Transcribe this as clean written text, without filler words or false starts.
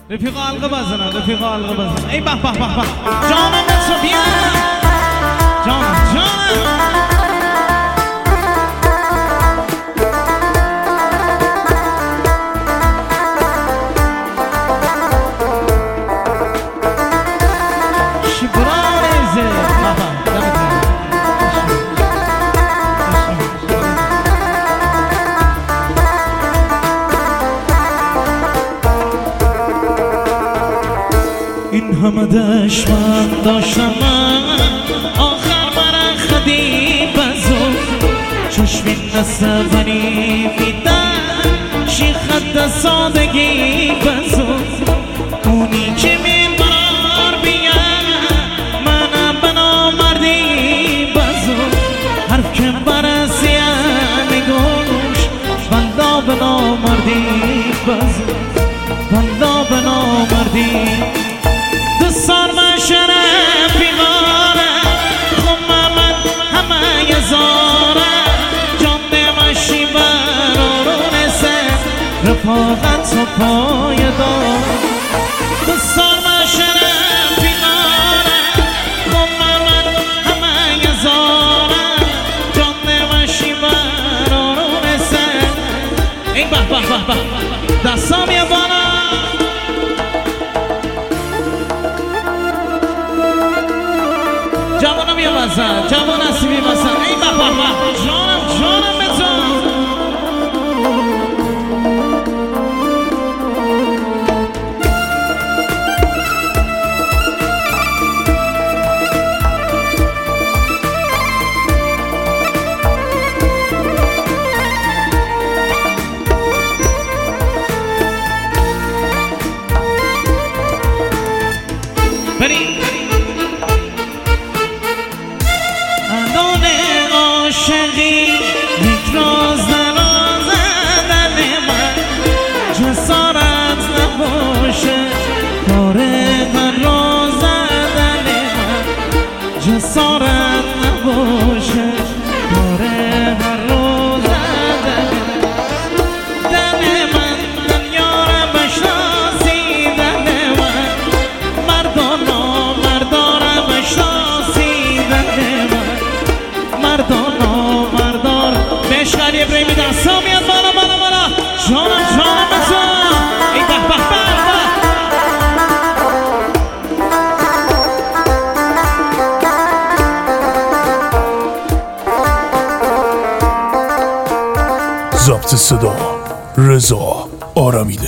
رفیق حلقه بزنن، رفیق حلقه بزنن. ای به به به به جانم بچه بیا جانم جانم این همه دشمن داشتم من آخر برای خدی بزن چشمین نسبنی میدن شی خد سادگی بزن اونی که من برار بیان من بنا مردی بزن حرف که برسیان گوش بندا بنا مردی بزن بندا بنا مردی دوستان من شرم بیماره خم من همه یزاره جان دمشی برارون سر رفاقت و پای دار دوستان من شرم بیماره خم من همه یزاره جان دمشی برارون سر ای به به به به دستام یه بالا جوانم یه بزن جوان هستی بی بزن ای بابا جانم جانم بزن بریم عاشقی یک راز نرازدن من جسارت نباشه کار هر رازدن من جسارت نباشه کار هر رازدن دن من دنیا را بشناسی دن من مردانا مردا را بشناسی دن من مردانا مردار بشکر یه بریمی دستا میاد بالا بالا بالا جانم جانم بزن ای به به به ضبط صدا رضا آرمیده